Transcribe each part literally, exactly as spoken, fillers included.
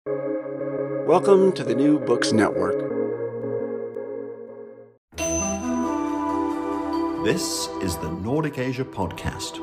Welcome to the New Books Network. This is the Nordic Asia Podcast.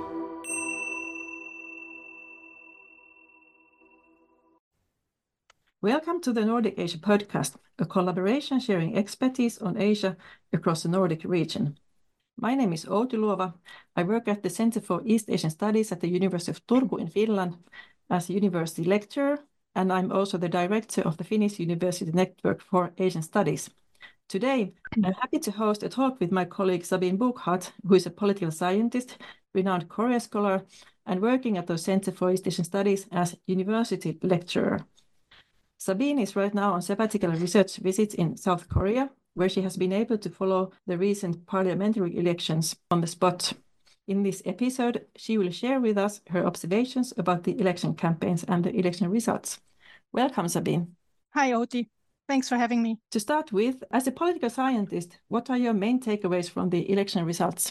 Welcome to the Nordic Asia Podcast, a collaboration sharing expertise on Asia across the Nordic region. My name is Outi Luova. I work at the Center for East Asian Studies at the University of Turku in Finland as a university lecturer, and I'm also the director of the Finnish University Network for Asian Studies. Today, I'm happy to host a talk with my colleague Sabine Burkhardt, who is a political scientist, renowned Korea scholar, and working at the Center for East Asian Studies as university lecturer. Sabine is right now on sabbatical research visits in South Korea, where she has been able to follow the recent parliamentary elections on the spot. In this episode, she will share with us her observations about the election campaigns and the election results. Welcome, Sabine. Hi, Outi. Thanks for having me. To start with, as a political scientist, what are your main takeaways from the election results?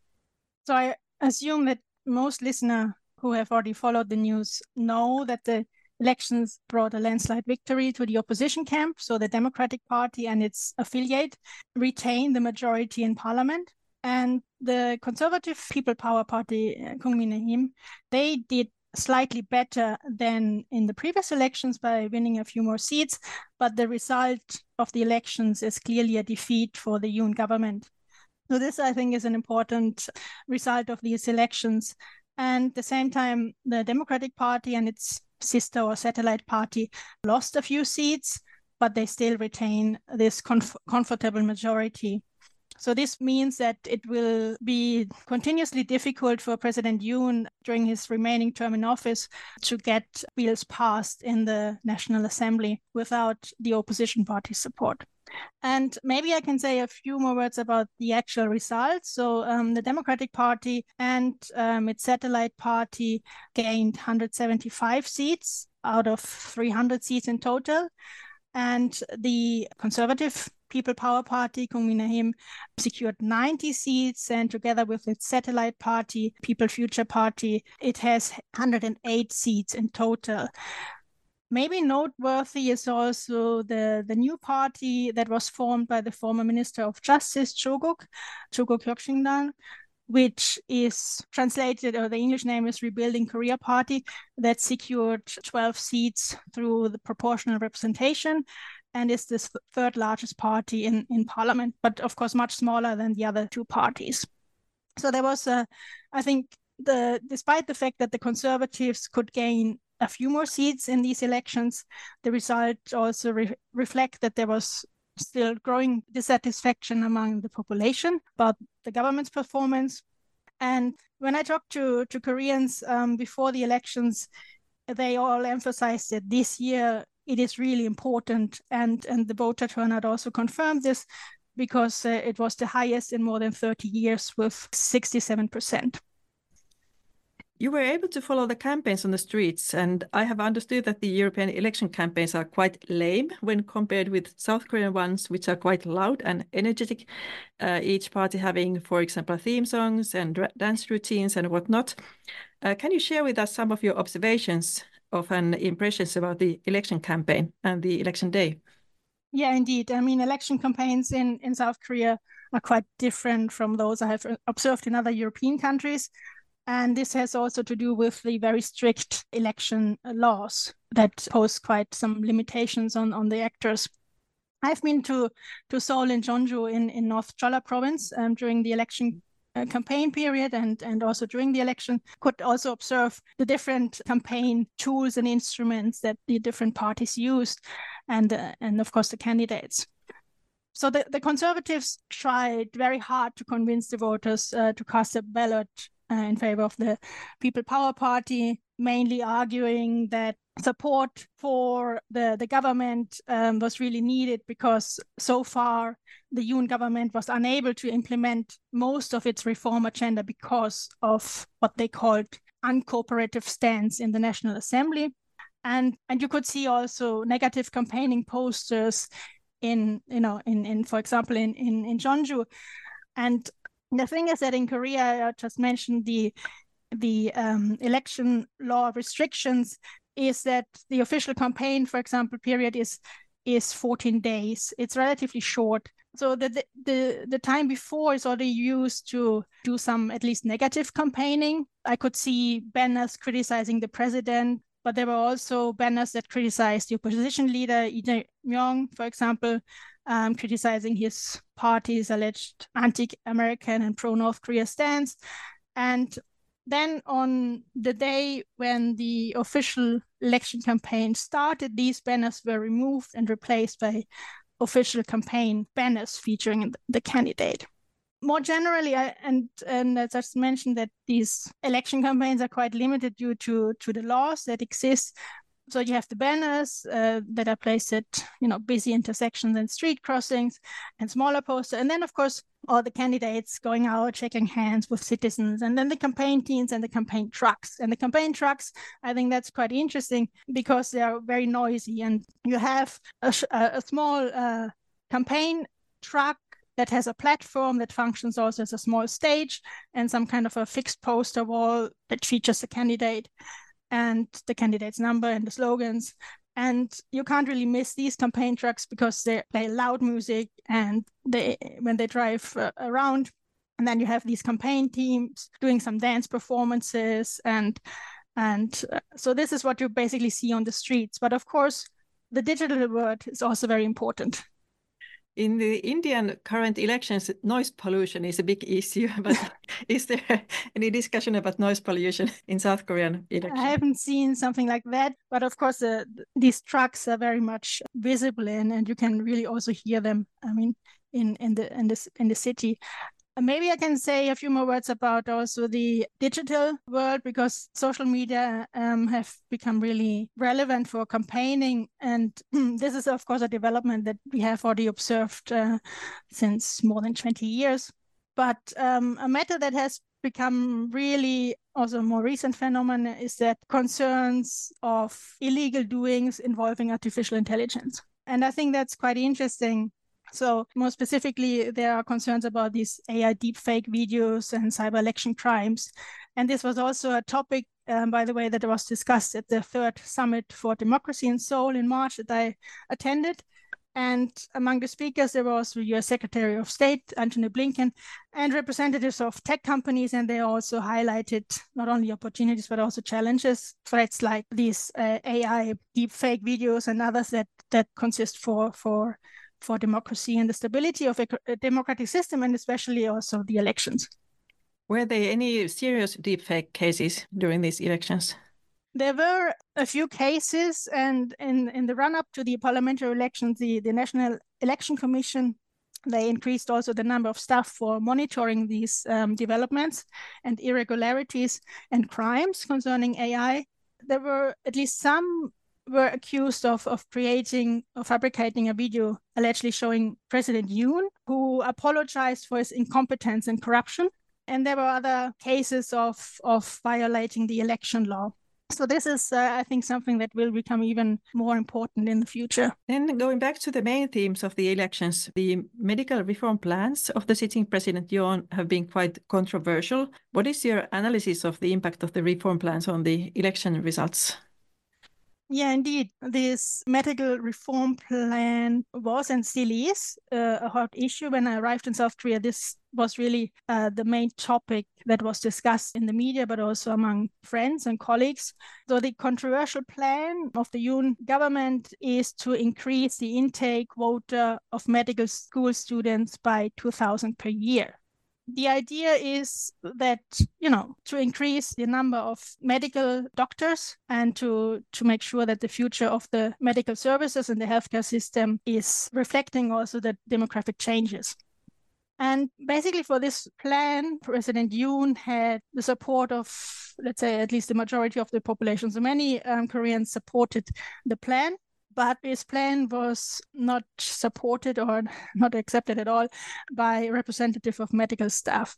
So I assume that most listeners who have already followed the news know that the elections brought a landslide victory to the opposition camp. So the Democratic Party and its affiliate retained the majority in parliament. And the Conservative People Power Party, Kuuminahim, they did slightly better than in the previous elections by winning a few more seats. But the result of the elections is clearly a defeat for the Yoon government. So this, I think, is an important result of these elections. And at the same time, the Democratic Party and its sister or satellite party lost a few seats, but they still retain this comf- comfortable majority. So this means that it will be continuously difficult for President Yoon during his remaining term in office to get bills passed in the National Assembly without the opposition party's support. And maybe I can say a few more words about the actual results. So um, the Democratic Party and um, its satellite party gained one hundred seventy-five seats out of three hundred seats in total. And the Conservative People Power Party, Kuuminahim, secured ninety seats, and together with its satellite party, People Future Party, it has one hundred eight seats in total. Maybe noteworthy is also the, the new party that was formed by the former Minister of Justice, Cho Guk, Cho Guk Hyokshingdan, which is translated, or the English name is Rebuilding Korea Party, that secured twelve seats through the proportional representation and is the third largest party in, in parliament, but of course much smaller than the other two parties. So there was, a, I think, the despite the fact that the Conservatives could gain a few more seats in these elections, the result also re- reflect that there was still growing dissatisfaction among the population about the government's performance. And when I talked to, to Koreans um, before the elections, they all emphasized that this year it is really important, and, and the voter turnout also confirmed this because uh, it was the highest in more than thirty years with sixty-seven percent. You were able to follow the campaigns on the streets, and I have understood that the European election campaigns are quite lame when compared with South Korean ones, which are quite loud and energetic, uh, each party having, for example, theme songs and r- dance routines and whatnot. Uh, can you share with us some of your observations of and impressions about the election campaign and the election day? Yeah, indeed. I mean, election campaigns in, in South Korea are quite different from those I have observed in other European countries. And this has also to do with the very strict election laws that pose quite some limitations on, on the actors. I've been to, to Seoul and Jeonju in, in North Jeolla province um, during the election uh, campaign period and, and also during the election. Could also observe the different campaign tools and instruments that the different parties used and, uh, and of course, the candidates. So the, the Conservatives tried very hard to convince the voters uh, to cast a ballot Uh, in favor of the People Power Party, mainly arguing that support for the, the government um, was really needed because so far the Yoon government was unable to implement most of its reform agenda because of what they called uncooperative stance in the National Assembly. And, and you could see also negative campaigning posters in, you know, in, in for example, in, in, in Jeonju. And the thing is that in Korea, I just mentioned the the um, election law restrictions, is that the official campaign, for example, period is is fourteen days. It's relatively short. So the, the, the, the time before is already used to do some at least negative campaigning. I could see banners criticizing the president, but there were also banners that criticized the opposition leader, Lee Jae-myung, for example, um, criticizing his party's alleged anti-American and pro-North Korea stance. And then on the day when the official election campaign started, these banners were removed and replaced by official campaign banners featuring the candidate. More generally, I, and, and as I just mentioned, that these election campaigns are quite limited due to, to the laws that exist. So you have the banners uh, that are placed at, you know, busy intersections and street crossings and smaller posters. And then, of course, all the candidates going out, shaking hands with citizens, and then the campaign teams and the campaign trucks. And the campaign trucks, I think that's quite interesting because they are very noisy. And you have a, a small uh, campaign truck that has a platform that functions also as a small stage and some kind of a fixed poster wall that features the candidate and the candidate's number and the slogans. And you can't really miss these campaign trucks because they play loud music and they when they drive uh, around. And then you have these campaign teams doing some dance performances. And, and uh, so this is what you basically see on the streets. But of course, the digital world is also very important. In the Indian current elections, noise pollution is a big issue, but is there any discussion about noise pollution in South Korean elections? I haven't seen something like that, but of course, uh, these trucks are very much visible in, and you can really also hear them. I mean, in in the in this in the city. Maybe I can say a few more words about also the digital world, because social media um, have become really relevant for campaigning. And this is, of course, a development that we have already observed uh, since more than twenty years. But um, a matter that has become really also a more recent phenomenon is that concerns of illegal doings involving artificial intelligence. And I think that's quite interesting. So more specifically, there are concerns about these A I deepfake videos and cyber election crimes. And this was also a topic, um, by the way, that was discussed at the third Summit for Democracy in Seoul in March that I attended. And among the speakers, there was the U S Secretary of State, Antony Blinken, and representatives of tech companies. And they also highlighted not only opportunities, but also challenges, threats like these uh, A I deepfake videos and others that, that consist for, for for democracy and the stability of a, a democratic system, and especially also the elections. Were there any serious deepfake cases during these elections? There were a few cases, and in, in the run-up to the parliamentary elections, the, the National Election Commission, they increased also the number of staff for monitoring these um, developments and irregularities and crimes concerning A I. There were at least some were accused of, of creating or fabricating a video allegedly showing President Yoon, who apologized for his incompetence and corruption. And there were other cases of, of violating the election law. So this is, uh, I think, something that will become even more important in the future. Then going back to the main themes of the elections, the medical reform plans of the sitting President Yoon have been quite controversial. What is your analysis of the impact of the reform plans on the election results? Yeah, indeed. This medical reform plan was and still is uh, a hot issue. When I arrived in South Korea, this was really uh, the main topic that was discussed in the media, but also among friends and colleagues. So the controversial plan of the Yoon government is to increase the intake quota of medical school students by two thousand per year. The idea is that, you know, to increase the number of medical doctors and to, to make sure that the future of the medical services and the healthcare system is reflecting also the demographic changes. And basically for this plan, President Yoon had the support of, let's say, at least the majority of the population. So many um, Koreans supported the plan. But his plan was not supported or not accepted at all by representative of medical staff.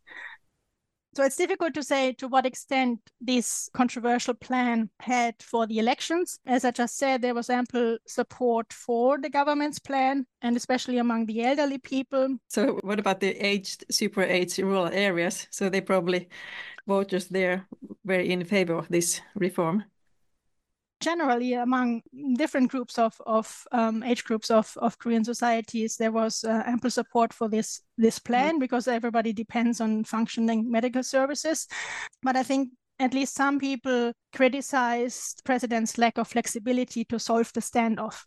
So it's difficult to say to what extent this controversial plan had for the elections. As I just said, there was ample support for the government's plan, and especially among the elderly people. So what about the aged, super aged rural areas? So they probably, voters there were in favor of this reform. generally among different groups of, of um, age groups of, of Korean societies, there was uh, ample support for this, this plan mm-hmm. because everybody depends on functioning medical services. But I think at least some people criticized the president's lack of flexibility to solve the standoff.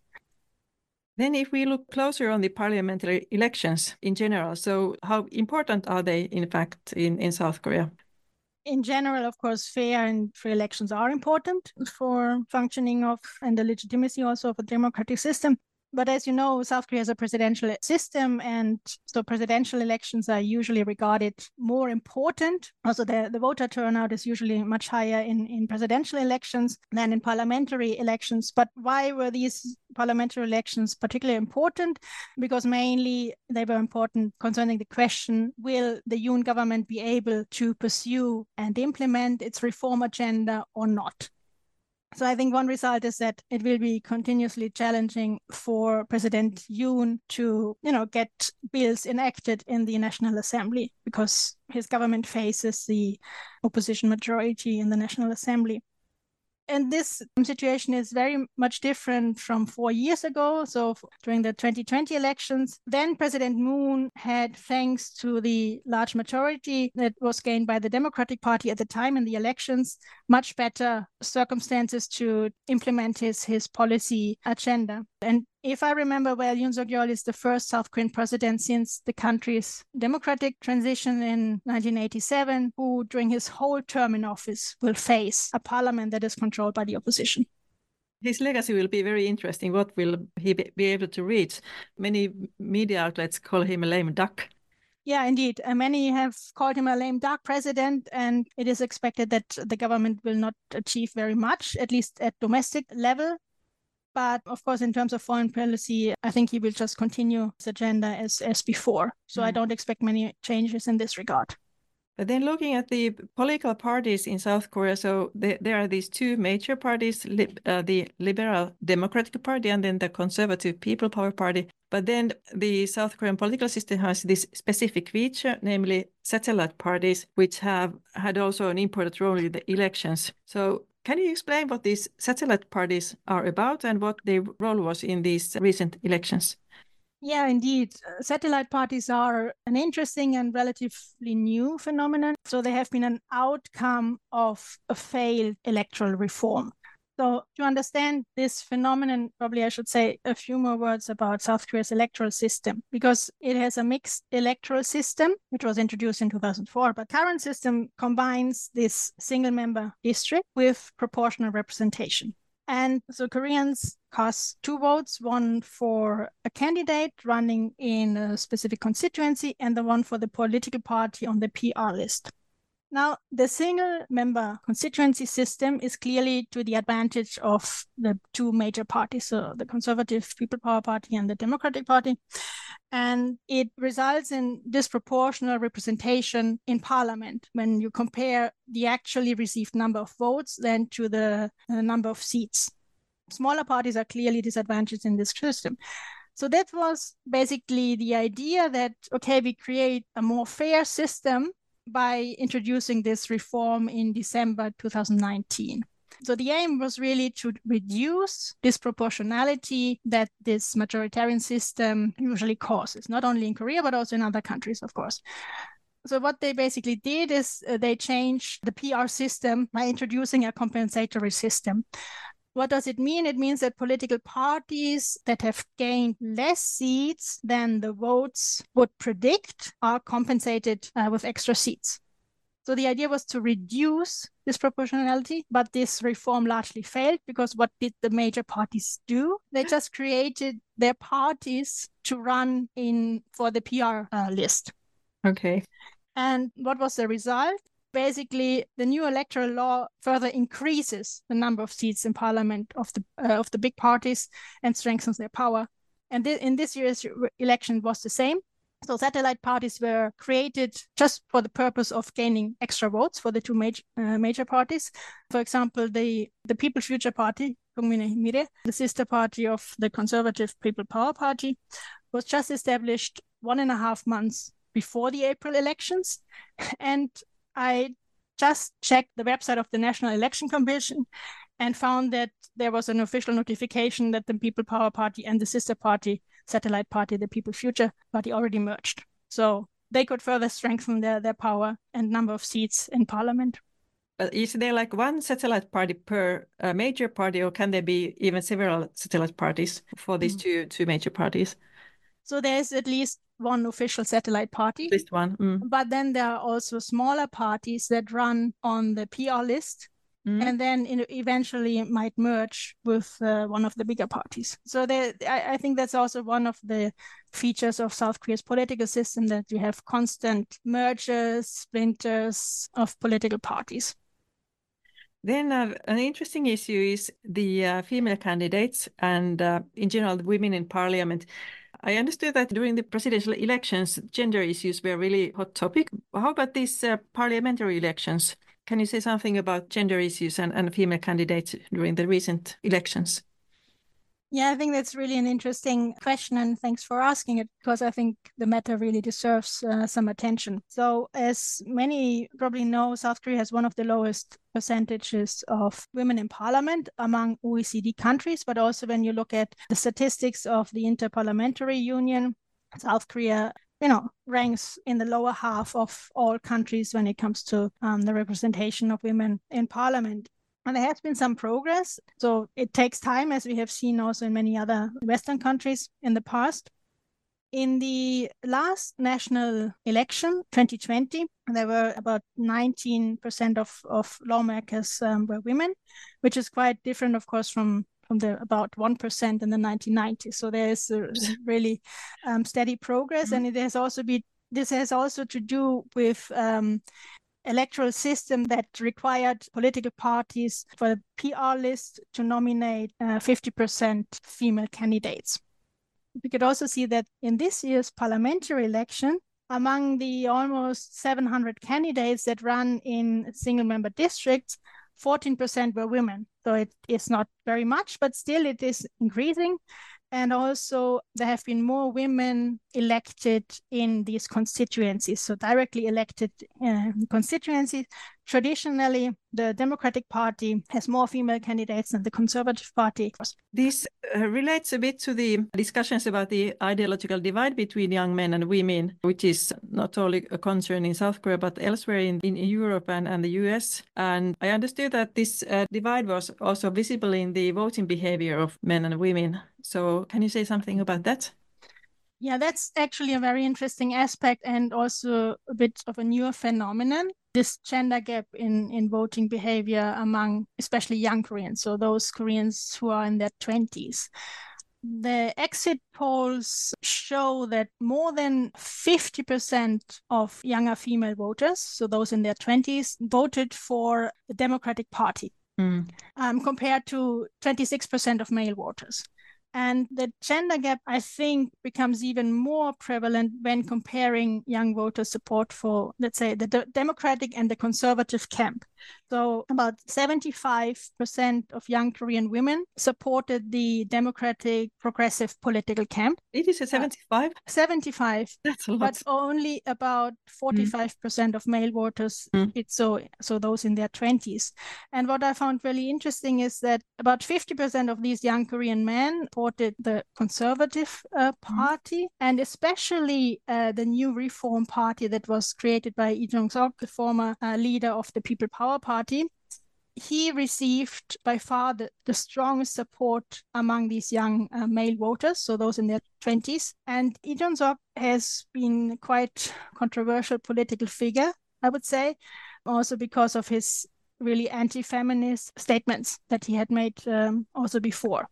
Then if we look closer on the parliamentary elections in general, so how important are they, in fact, in, in South Korea? In general, of course, fair and free elections are important for functioning of and the legitimacy also of a democratic system. But as you know, South Korea has a presidential system, and so presidential elections are usually regarded more important. Also, the, the voter turnout is usually much higher in, in presidential elections than in parliamentary elections. But why were these parliamentary elections particularly important? Because mainly they were important concerning the question, will the Yoon government be able to pursue and implement its reform agenda or not? So I think one result is that it will be continuously challenging for President Yoon to, you know, get bills enacted in the National Assembly because his government faces the opposition majority in the National Assembly. And this situation is very much different from four years ago. So during the twenty twenty elections, then President Moon had, thanks to the large majority that was gained by the Democratic Party at the time in the elections, much better circumstances to implement his, his policy agenda. And if I remember well, Yoon Suk-yeol is the first South Korean president since the country's democratic transition in nineteen eighty-seven, who during his whole term in office will face a parliament that is controlled by the opposition. His legacy will be very interesting. What will he be able to reach? Many media outlets call him a lame duck. Yeah, indeed. Uh, many have called him a lame duck president, and it is expected that the government will not achieve very much, at least at domestic level. But of course, in terms of foreign policy, I think he will just continue his agenda as, as before. So mm. I don't expect many changes in this regard. But then looking at the political parties in South Korea, so the, there are these two major parties, lib, uh, the Liberal Democratic Party and then the Conservative People Power Party. But then the South Korean political system has this specific feature, namely satellite parties, which have had also an important role in the elections. So can you explain what these satellite parties are about and what their role was in these recent elections? Yeah, indeed. Uh, satellite parties are an interesting and relatively new phenomenon. So they have been an outcome of a failed electoral reform. So to understand this phenomenon, probably I should say a few more words about South Korea's electoral system, because it has a mixed electoral system, which was introduced in two thousand four. But current system combines this single-member district with proportional representation. And so Koreans cast two votes, one for a candidate running in a specific constituency and the one for the political party on the P R list. Now, the single-member constituency system is clearly to the advantage of the two major parties, so the Conservative People Power Party and the Democratic Party. And it results in disproportional representation in parliament when you compare the actually received number of votes then to the uh, number of seats. Smaller parties are clearly disadvantaged in this system. So that was basically the idea that, okay, we create a more fair system by introducing this reform in December two thousand nineteen. So the aim was really to reduce disproportionality that this majoritarian system usually causes, not only in Korea, but also in other countries, of course. So what they basically did is uh, they changed the P R system by introducing a compensatory system. What does it mean? It means that political parties that have gained less seats than the votes would predict are compensated uh, with extra seats. So the idea was to reduce disproportionality, but this reform largely failed because what did the major parties do? They just created their parties to run in for the P R uh, list. Okay. And what was the result? Basically, the new electoral law further increases the number of seats in parliament of the uh, of the big parties and strengthens their power. And th- in this year's election was the same. So satellite parties were created just for the purpose of gaining extra votes for the two major uh, major parties. For example, the, the People's Future Party, Gongmin의 Mi래, the sister party of the Conservative People Power Party, was just established one and a half months before the April elections. And I just checked the website of the National Election Commission, and found that there was an official notification that the People Power Party and the sister party, satellite party, the People Future Party, already merged. So they could further strengthen their, their power and number of seats in parliament. But is there like one satellite party per uh, major party, or can there be even several satellite parties for these mm. two two major parties? So there's at least one official satellite party. At least one. Mm. But then there are also smaller parties that run on the P R list mm. and then in, eventually might merge with uh, one of the bigger parties. So there, I, I think that's also one of the features of South Korea's political system, that you have constant mergers, splinters of political parties. Then uh, an interesting issue is the uh, female candidates and uh, in general the women in parliament. I understood that during the presidential elections, gender issues were a really hot topic. How about these uh, parliamentary elections? Can you say something about gender issues and, and female candidates during the recent elections? Yeah, I think that's really an interesting question, and thanks for asking it, because I think the matter really deserves uh, some attention. So as many probably know, South Korea has one of the lowest percentages of women in parliament among O E C D countries, but also when you look at the statistics of the Interparliamentary Union, South Korea, you know, ranks in the lower half of all countries when it comes to um, the representation of women in parliament. And there has been some progress. So it takes time, as we have seen also in many other Western countries in the past. In the last national election, twenty twenty, there were about nineteen percent of, of lawmakers um, were women, which is quite different, of course, from, from the about one percent in the nineteen nineties. So there is a really um, steady progress. Mm-hmm. And it has also been, this has also to do with um, electoral system that required political parties for the P R list to nominate uh, fifty percent female candidates. We could also see that in this year's parliamentary election, among the almost seven hundred candidates that run in single-member districts, fourteen percent were women. So it is not very much, but still it is increasing. And also there have been more women elected in these constituencies, so directly elected uh, constituencies. Traditionally, the Democratic Party has more female candidates than the Conservative Party. This uh, relates a bit to the discussions about the ideological divide between young men and women, which is not only a concern in South Korea, but elsewhere in, in Europe and, and the U S. And I understood that this uh, divide was also visible in the voting behavior of men and women. So can you say something about that? Yeah, that's actually a very interesting aspect, and also a bit of a newer phenomenon, this gender gap in, in voting behavior among especially young Koreans, so those Koreans who are in their twenties. The exit polls show that more than fifty percent of younger female voters, so those in their twenties, voted for the Democratic Party, mm. um, compared to twenty-six percent of male voters. And the gender gap, I think, becomes even more prevalent when comparing young voter support for, let's say, the de- Democratic and the Conservative camp. So about seventy-five percent of young Korean women supported the Democratic Progressive political camp. It is a seventy-five? Uh, seventy-five. That's a lot. But only about forty-five percent mm. of male voters, mm. it's so, so those in their twenties. And what I found really interesting is that about fifty percent of these young Korean men supported the Conservative uh, Party, mm. and especially uh, the new Reform Party that was created by Lee Jong-suk, the former uh, leader of the People Power Party. He received by far the, the strongest support among these young uh, male voters, so those in their twenties. And Lee Jong-suk has been quite controversial political figure, I would say, also because of his really anti-feminist statements that he had made um, also before.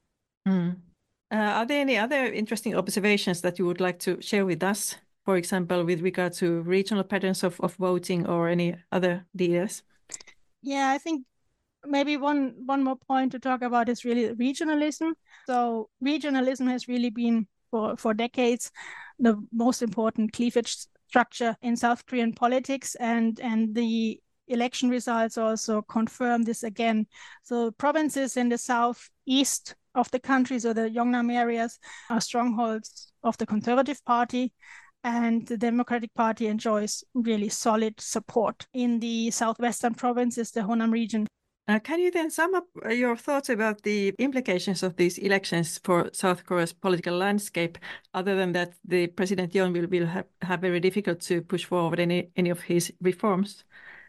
Mm. Uh, are there any other interesting observations that you would like to share with us, for example, with regard to regional patterns of, of voting or any other details? Yeah, I think maybe one, one more point to talk about is really regionalism. So regionalism has really been for, for decades the most important cleavage structure in South Korean politics, and, and the election results also confirm this again. So provinces in the southeast of the country, so the Yeongnam areas, are strongholds of the Conservative Party, and the Democratic Party enjoys really solid support. In the southwestern provinces, the Honam region. Uh, can you then sum up your thoughts about the implications of these elections for South Korea's political landscape, other than that the President Yoon will, will have, have very difficult to push forward any, any of his reforms?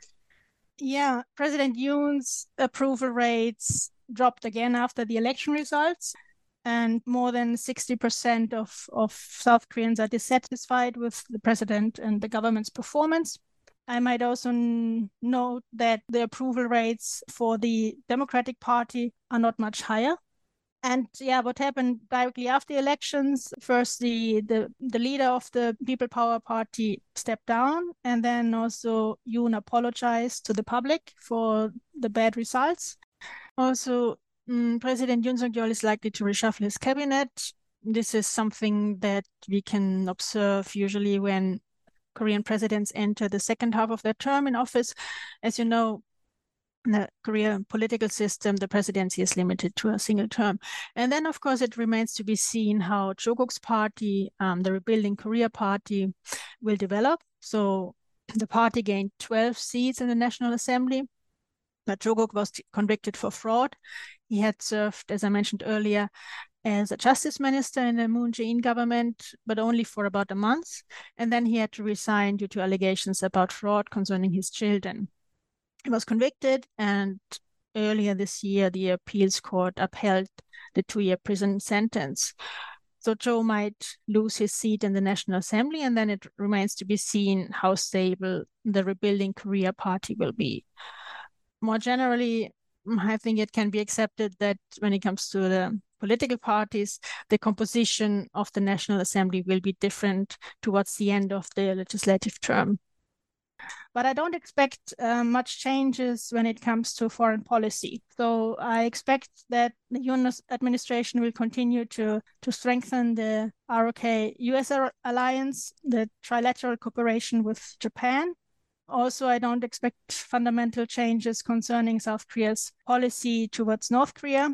Yeah, President Yoon's approval rates dropped again after the election results, and more than sixty percent of, of South Koreans are dissatisfied with the president and the government's performance. I might also n- note that the approval rates for the Democratic Party are not much higher. And yeah, what happened directly after elections, first the, the, the leader of the People Power Party stepped down, and then also Yoon apologized to the public for the bad results. Also, um, President Yoon Suk-yeol is likely to reshuffle his cabinet. This is something that we can observe usually when Korean presidents enter the second half of their term in office. As you know, in the Korean political system, the presidency is limited to a single term. And then, of course, it remains to be seen how Cho Guk's party, um, the Rebuilding Korea Party, will develop. So the party gained twelve seats in the National Assembly. But Cho Guk was convicted for fraud. He had served, as I mentioned earlier, as a justice minister in the Moon Jae-in government, but only for about a month. And then he had to resign due to allegations about fraud concerning his children. He was convicted, and earlier this year, the appeals court upheld the two-year prison sentence. So Cho might lose his seat in the National Assembly, and then it remains to be seen how stable the Rebuilding Korea Party will be. More generally, I think it can be accepted that when it comes to the political parties, the composition of the National Assembly will be different towards the end of the legislative term. But I don't expect uh, much changes when it comes to foreign policy. So I expect that the Yoon administration will continue to, to strengthen the R O K-U S alliance, the trilateral cooperation with Japan. Also, I don't expect fundamental changes concerning South Korea's policy towards North Korea.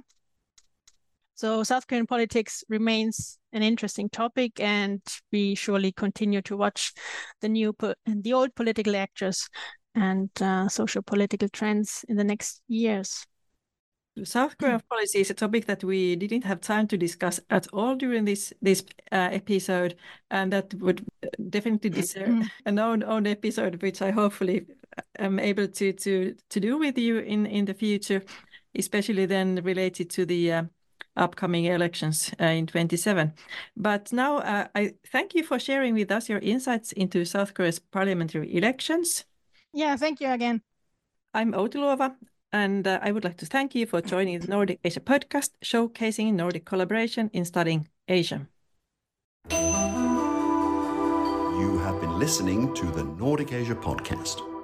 So South Korean politics remains an interesting topic, and we surely continue to watch the new po- and the old political actors and uh, social political trends in the next years. South Korean policy is a topic that we didn't have time to discuss at all during this this uh, episode, and that would definitely deserve an own own episode, which I hopefully am able to to to do with you in in the future, especially then related to the uh, upcoming elections uh, in twenty-seven. But now uh, I thank you for sharing with us your insights into South Korea's parliamentary elections. Yeah, thank you again. I'm Outi Luova. And uh, I would like to thank you for joining the Nordic Asia podcast, showcasing Nordic collaboration in studying Asia. You have been listening to the Nordic Asia podcast.